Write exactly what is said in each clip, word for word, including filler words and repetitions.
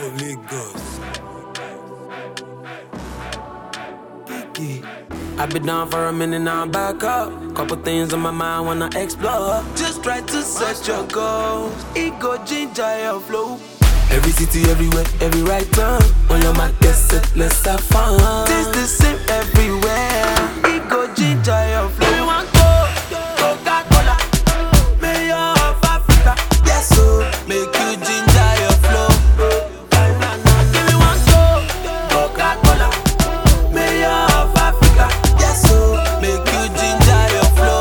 of Lagos. Kiki. I've been down for a minute, now I'm back up. Couple things on my mind wanna explore. Just try to set your goals. Ego ginger your flow. Every city, everywhere, every right turn. On your mark, get set, let's have fun. This the same everywhere. Ego ginger your flow. We want go, Coca-Cola, mayor of Africa. Yes, so make you ginger your flow. We want go, Coca-Cola, mayor of Africa. Yes, so make you ginger your flow.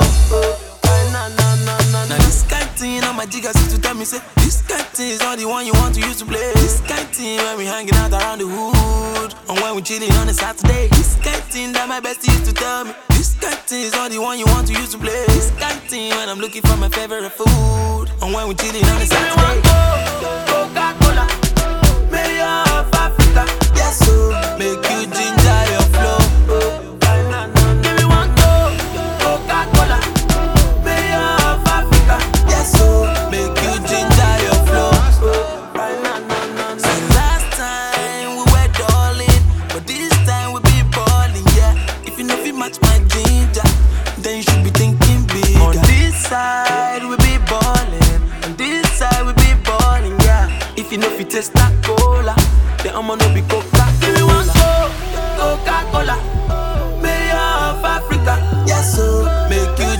Now this kind thing on my jigger used to tell me say, this kind thing is not the one you want to use to play. This kind thing when we hanging out around the hood, and when we chilling on a Saturday. This kind thing that my bestie used to tell me. This kind thing is not the one you want to use to play. This kind thing when I'm looking for my favorite food, and when we chilling on a Saturday. Coca-Cola, mayor of Africa. Yes, so make you ginger your flow. Give me one go, Coca-Cola, mayor of Africa. Yes, so make you ginger your flow. See, last time we were darling, but this time we be balling, yeah. If you know if you match my ginger, then you should be thinking bigger. On this side we be balling, on this side we be balling, yeah. If you know if you taste that cola, then I'ma know be Coca-Cola. Give me one go, Coca-Cola, mayor of Africa. Yes, so make you